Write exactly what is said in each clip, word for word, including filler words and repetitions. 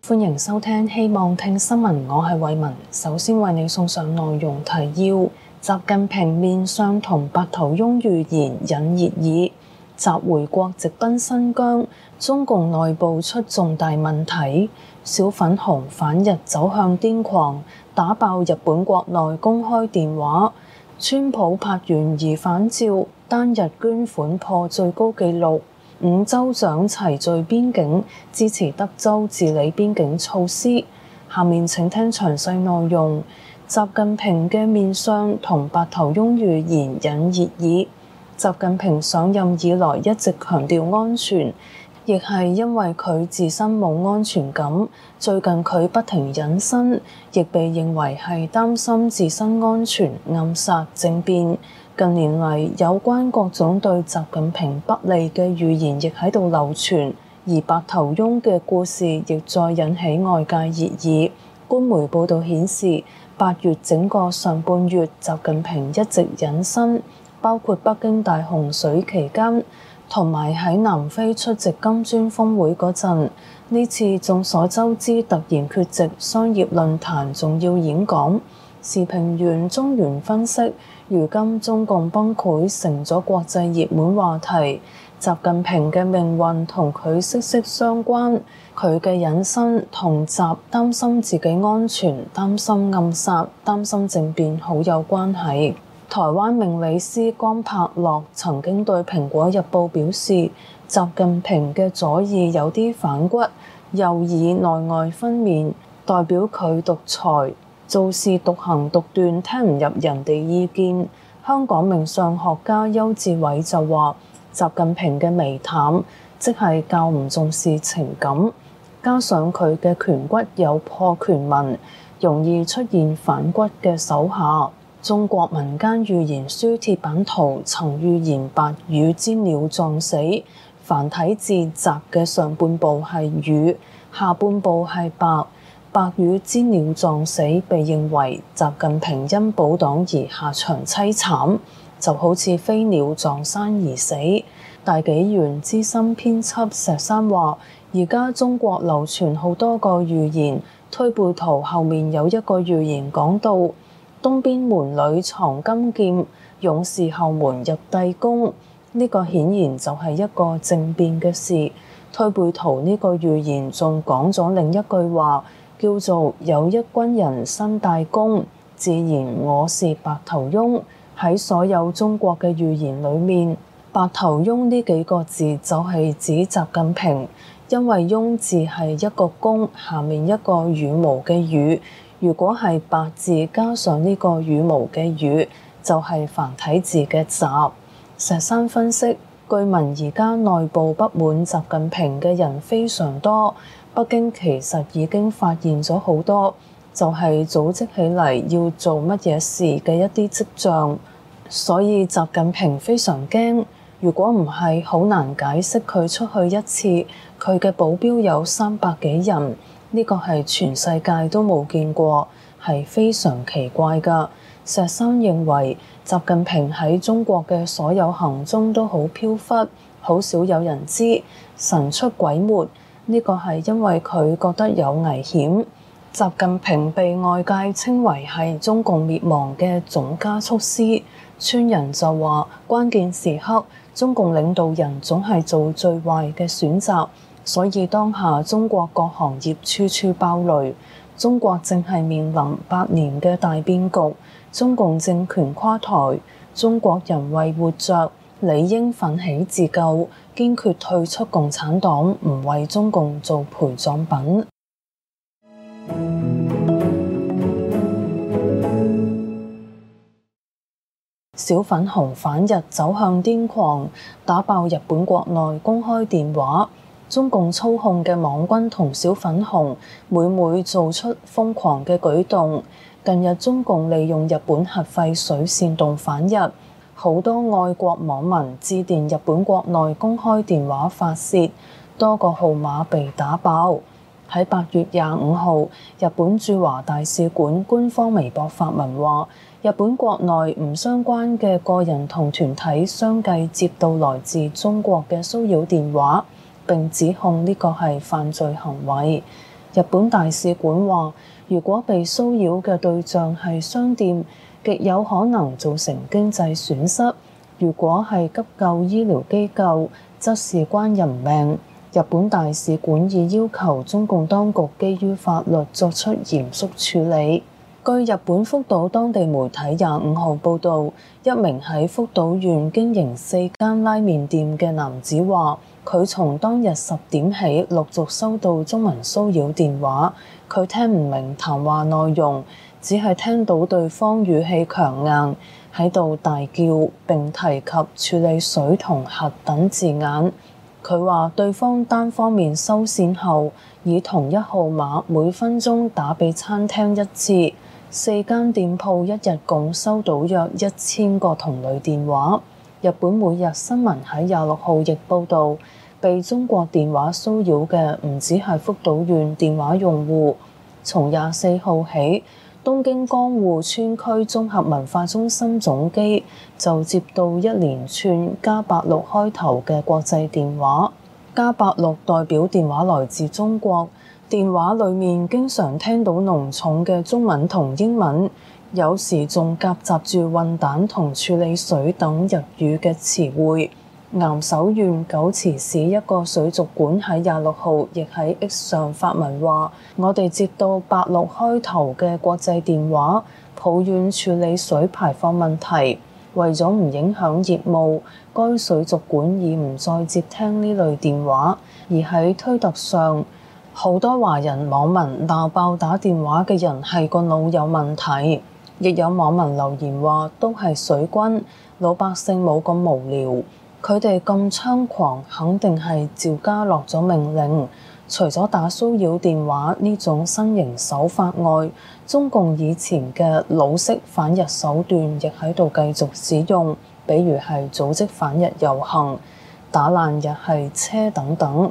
歡迎收聽希望聽新聞，我係偉文。首先為你送上內容提要：習近平面相同白頭翁預言引熱議，習回國直奔新疆，中共內部出重大問題，小粉紅反日走向癲狂，打爆日本國內公開電話，川普拍完疑犯照，單日捐款破最高紀錄。五州長齊聚邊境，支持德州治理邊境措施。下面請聽詳細內容。習近平嘅面相同白頭翁預言引熱議。習近平上任以來一直強調安全，亦係因為佢自身冇安全感。最近佢不停隱身，亦被認為係擔心自身安全，暗殺政變。近年嚟，有關各種對習近平不利嘅預言亦喺度流傳，而白頭翁嘅故事亦再引起外界熱議。官媒報導顯示，八月整個上半月，習近平一直隱身，包括北京大洪水期間，同埋喺南非出席金磚峰會嗰陣。呢次眾所周知突然缺席商業論壇重要演講。時評員中原分析，如今中共崩潰成咗國際熱門話題，習近平嘅命運同佢息息相關，佢嘅隱身同習擔心自己安全、擔心暗殺、擔心政變好有關係。台灣命理師江柏樂曾經對《蘋果日報》表示，習近平嘅左耳有啲反骨，右耳內外分娩，代表佢獨裁。做事獨行獨斷，聽唔入人哋意見。香港命相學家邱志偉就話，習近平嘅眉淡，即係較唔重視情感，加上佢嘅顴骨有破顴紋，容易出現反骨嘅手下。中國民間預言書鐵板圖曾預言白羽之鳥撞死，繁體字習嘅上半部係羽，下半部係白。白羽之鳥撞死，被認為習近平因保黨而下場凄慘，就好似飛鳥撞山而死。大紀元資深編輯石山話，而家中國流傳好多個預言，推背圖後面有一個預言講到東邊門裏藏金劍，勇士後門入帝宮，呢、這個顯然就係一個政變嘅事。推背圖呢個預言仲講咗另一句話，叫做有一軍人新大功，自然我是白頭翁。喺所有中國嘅預言裏面，白頭翁呢幾個字就係指習近平，因為翁字係一個弓，下面一個羽毛嘅羽，如果係白字加上呢個羽毛嘅羽，就係、是、繁體字嘅習。石山分析，據聞而家內部不滿習近平嘅人非常多。北京其實已經發現咗好多，就係組織起嚟要做乜嘢事嘅一啲跡象，所以習近平非常驚。如果唔係，好難解釋佢出去一次，佢嘅保鏢有三百幾人，呢個係全世界都冇見過，係非常奇怪㗎。石山認為，習近平喺中國嘅所有行蹤都好飄忽，好少有人知，神出鬼沒。呢個係因為佢覺得有危險。習近平被外界稱為係中共滅亡嘅總加速師。村人就話，關鍵時刻中共領導人總係做最壞嘅選擇，所以當下中國各行業處處爆雷。中國正係面臨百年嘅大變局，中共政權垮台，中國人為活着理應奮起自救，堅決退出共產黨，唔為中共做陪葬品。小粉紅反日走向癲狂，打爆日本國內公開電話。中共操控嘅網軍同小粉紅每每做出瘋狂嘅舉動。近日中共利用日本核廢水煽動反日，好多愛國網民致電日本國內公開電話發洩，多個號碼被打爆。喺八月廿五號，日本駐華大使館官方微博發文話，日本國內唔相關嘅個人同團體相繼接到來自中國嘅騷擾電話，並指控呢個係犯罪行為。 日本大使館話，如果被騷擾嘅對象係商店，極有可能造成經濟損失；如果係急救醫療機構，則事關人命。日本大使館已要求中共當局基於法律作出嚴肅處理。據日本福島當地媒體廿五號報導，一名喺福島縣經營四間拉麵店嘅男子話，佢從當日十點起陸續收到中文騷擾電話，佢聽唔明談話內容，只係聽到對方語氣強硬，喺度大叫並提及處理水同核等字眼。佢話對方單方面收線後，以同一號碼每分鐘打俾餐廳一次。四間店鋪一日共收到約一千個同類電話。日本每日新聞喺廿六號亦報導，被中國電話騷擾嘅唔止係福島縣電話用戶。從廿四號起，東京江戶川區綜合文化中心總機就接到一連串加八六開頭嘅國際電話。加八六代表電話來自中國。電話裡面經常聽到濃重嘅中文同英文，有時仲夾雜住混蛋同處理水等日語嘅詞彙。岩手縣九池市一個水族館喺廿六號亦喺 X 上發文話：我哋接到八六開頭嘅國際電話，抱怨處理水排放問題。為咗唔影響業務，該水族館已唔再接聽呢類電話。而喺推特上，好多華人網民鬧爆打電話嘅人係個腦有問題，亦有網民留言話都係水軍，老百姓冇咁無聊，佢哋咁猖狂，肯定係趙家落咗命令。除咗打騷擾電話呢種新型手法外，中共以前嘅老式反日手段亦喺度繼續使用，比如係組織反日遊行、打爛日系車等等。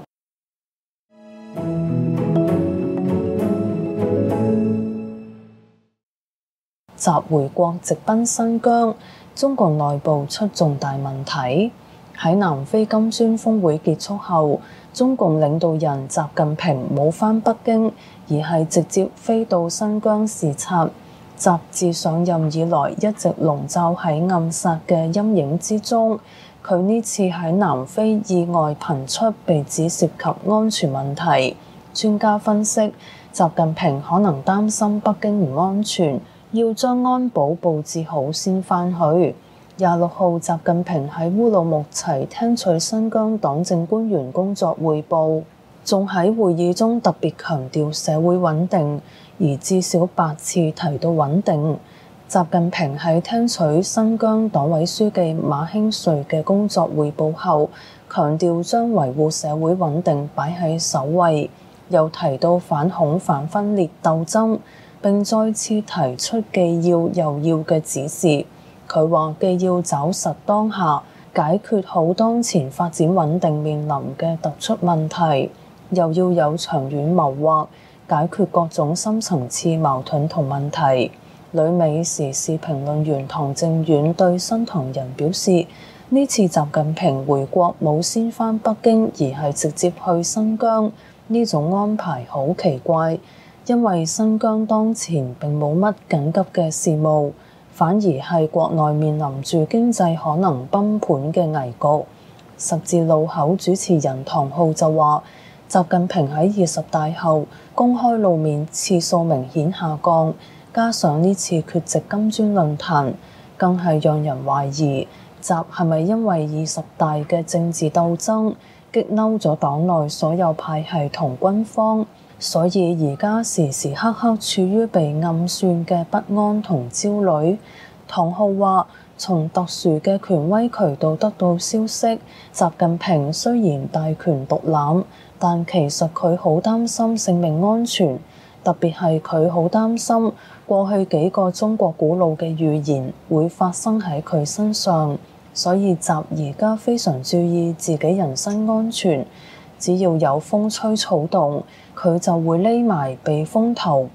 習回國直奔新疆，中共內部出重大問題。喺南非金磚峰會結束後，中共領導人習近平冇返北京，而係直接飛到新疆視察。習自上任以來一直籠罩喺暗殺嘅陰影之中，佢呢次喺南非意外頻出，被指涉及安全問題。專家分析，習近平可能擔心北京唔安全，要將安保佈置好先返去。廿六號，習近平喺烏魯木齊聽取新疆黨政官員工作彙報，仲喺會議中特別強調社會穩定，而至少八次提到穩定。習近平喺聽取新疆黨委書記馬興瑞嘅工作彙報後，強調將維護社會穩定擺喺首位，又提到反恐反分裂鬥爭，並再次提出既要又要嘅指示。佢話既要抓實當下，解決好當前發展穩定面臨嘅突出問題，又要有長遠謀劃，解決各種深層次矛盾同問題。旅美時事評論員唐正遠對新唐人表示，呢次習近平回國冇先返北京，而係直接去新疆，呢種安排好奇怪，因為新疆當前並冇乜緊急嘅事務，反而係國內面臨住經濟可能崩盤嘅危局。十字路口主持人唐浩就話，習近平喺二十大後公開露面次數明顯下降，加上呢次缺席金磚論壇，更係讓人懷疑習係咪因為二十大嘅政治鬥爭激嬲咗黨內所有派系同軍方，所以而家時時刻刻處於被暗算嘅不安同焦慮。唐浩話，從特殊嘅權威渠道得到消息，習近平雖然大權獨攬，但其實佢好擔心性命安全，特別係佢好擔心過去幾個中國古老嘅預言會發生喺佢身上，所以習而家非常注意自己人身安全。只要有風吹草動，佢就會匿埋避風頭。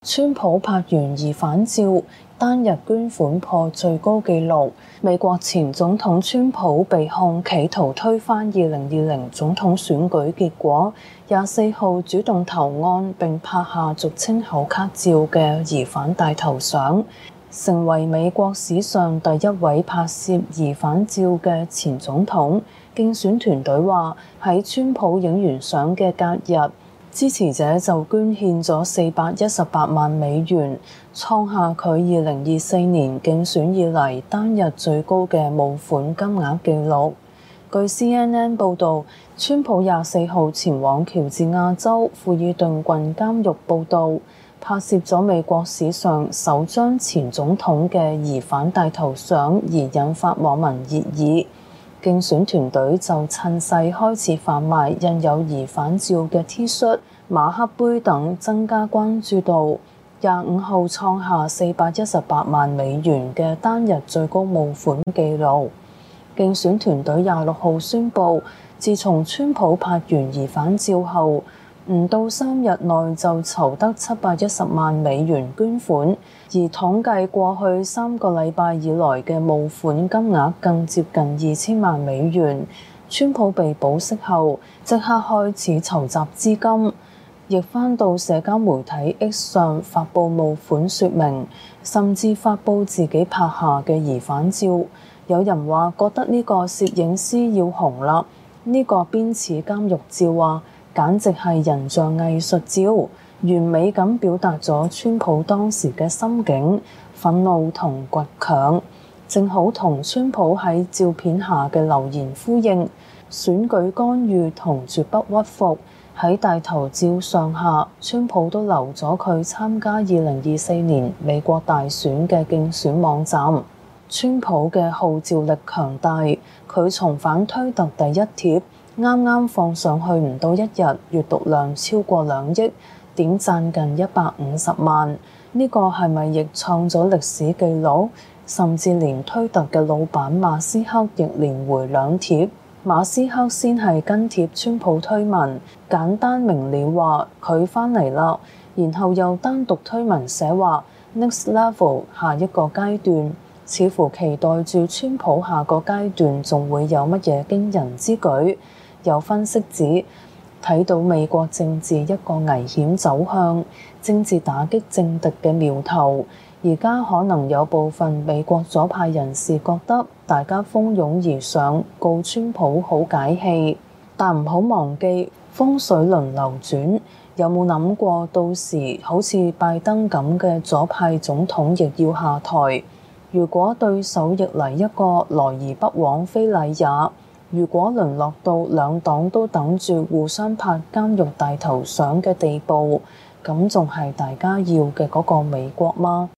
川普拍完疑犯照，單日捐款破最高紀錄。美國前總統川普被控企圖推翻二零二零總統選舉結果，廿四號主動投案並拍下俗稱口卡照嘅疑犯大頭相，成為美國史上第一位拍攝疑犯照嘅前總統。競選團隊話喺川普影完相嘅隔日，支持者就捐獻咗四百一十八萬美元，創下佢二零二四年競選以嚟單日最高嘅募款金額紀錄。據 C N N 報導，川普廿四號前往喬治亞州富爾頓郡監獄報到，拍攝咗美國史上首張前總統嘅疑犯大頭相，而引發網民熱議。競選團隊就趁勢開始販賣印有疑犯照嘅 T 恤、馬克杯等，增加關注度。廿五號創下四百一十八萬美元嘅單日最高募款紀錄。競選團隊廿六號宣布，自從川普拍完疑犯照後，唔到三日內就籌得七百一十萬美元捐款，而統計過去三個禮拜以來嘅募款金額更接近二千萬美元。川普被保釋後，即刻開始籌集資金，亦返到社交媒體 X 上發布募款說明，甚至發布自己拍下嘅疑犯照。有人話覺得呢個攝影師要紅啦，呢、這個邊似監獄照啊！簡直係人像藝術照，完美咁表達咗川普當時嘅心境、憤怒同倔強，正好同川普喺照片下嘅留言呼應。選舉干預同絕不屈服，喺大頭照上下，川普都留咗佢參加二零二四年美國大選嘅競選網站。川普嘅號召力強大，佢重返推特第一貼，啱啱放上去唔到一日，閱讀量超過兩億，點讚近一百五十萬。呢個係咪亦創咗歷史紀錄？甚至連推特嘅老闆馬斯克亦連回兩貼。馬斯克先係跟貼川普推文，簡單明了話佢返嚟啦，然後又單獨推文寫話 Next level 下一個階段，似乎期待住川普下個階段仲會有乜嘢驚人之舉。有分析指，睇到美國政治一個危險走向，政治打擊政敵嘅苗頭。而家可能有部分美國左派人士覺得大家蜂擁而上告川普好解氣，但唔好忘記風水輪流轉，有冇諗過到時好似拜登咁嘅左派總統亦要下台？如果對手亦嚟一個來而不往非禮也，如果淪落到兩黨都等住互相拍監獄大頭相嘅地步，咁仲係大家要嘅嗰個美國嗎？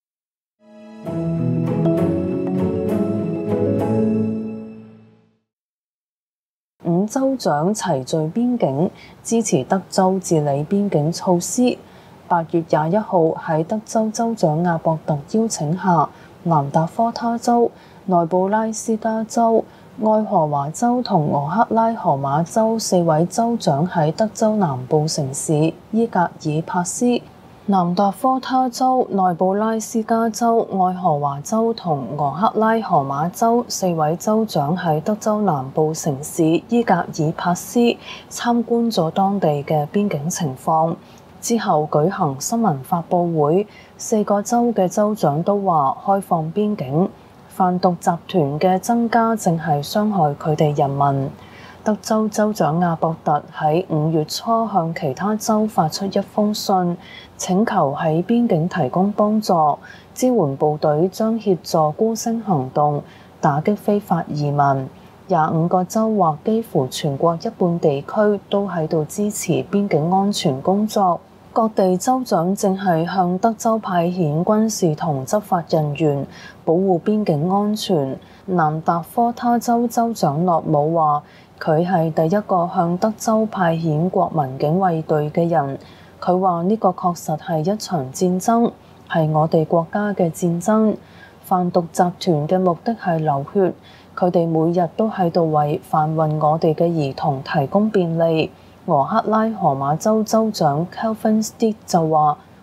五州長齊聚邊境，支持德州治理邊境措施。八月廿一號喺德州州長阿博特邀請下，南達科他州、內布拉斯加州、愛荷華州同俄克拉荷馬州四位州長喺德州南部城市伊格爾帕斯、南達科他州、內布拉斯加州、愛荷華州同俄克拉荷馬州四位州長喺德州南部城市伊格爾帕斯參觀咗當地嘅邊境情況，之後舉行新聞發佈會。四個州嘅州長都話開放邊境，販毒集團嘅增加正係傷害佢哋人民。德州州長阿博特喺五月初向其他州發出一封信，請求喺邊境提供幫助，支援部隊將協助孤星行動，打擊非法移民。廿五個州或幾乎全國一半地區都喺度支持邊境安全工作。各地州長正係向德州派遣軍事同執法人員保護邊境安全。南達科他州州長諾姆話，佢係第一個向德州派遣國民警衛隊嘅人。佢話呢個確實係一場戰爭，係我哋國家嘅戰爭。販毒集團嘅目的係流血，佢哋每日都喺度為販運我哋嘅兒童提供便利。俄克拉荷馬州州長 Calvin Stitt 就話：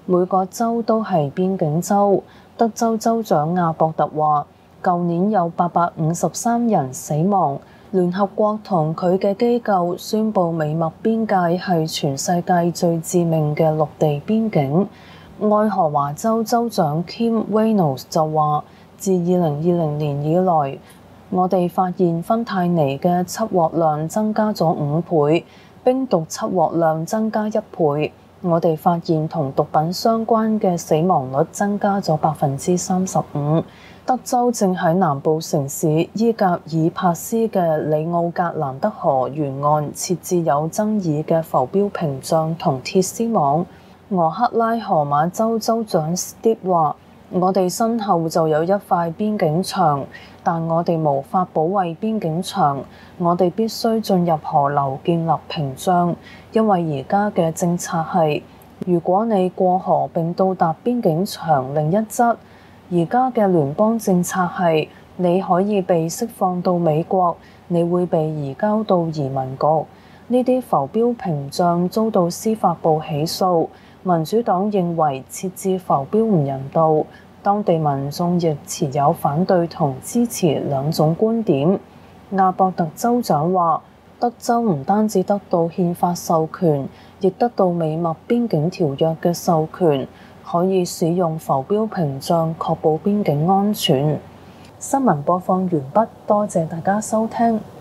每個州都係邊境州。德州州長阿博特話，舊年有八百五十三人死亡。聯合國同佢嘅機構宣布美墨邊界係全世界最致命嘅陸地邊境。愛荷華州州長 Kim Reynolds 就話，自二零二零年以來，我哋發現芬太尼嘅緝獲量增加咗五倍，冰毒緝獲量增加一倍。我哋發現同毒品相關嘅死亡率增加咗百分之三十五。德州正喺南部城市伊格爾帕斯嘅里奧格蘭德河沿岸設置有爭議嘅浮標屏障同鐵絲網。俄克拉荷馬州州長 Steve 話，我哋身後就有一塊邊境牆，但我哋無法保衛邊境牆，我哋必須進入河流建立屏障，因為而家嘅政策係，如果你過河並到達邊境牆另一側，而家嘅聯邦政策係，你可以被釋放到美國，你會被移交到移民局。呢啲浮標屏障遭到司法部起訴。民主黨認為設置浮標唔人道，當地民眾亦持有反對同支持兩種觀點。阿博特州長話，德州唔單止得到憲法授權，亦得到美墨邊境條約嘅授權，可以使用浮標屏障確保邊境安全。新聞播放完畢，多謝大家收聽。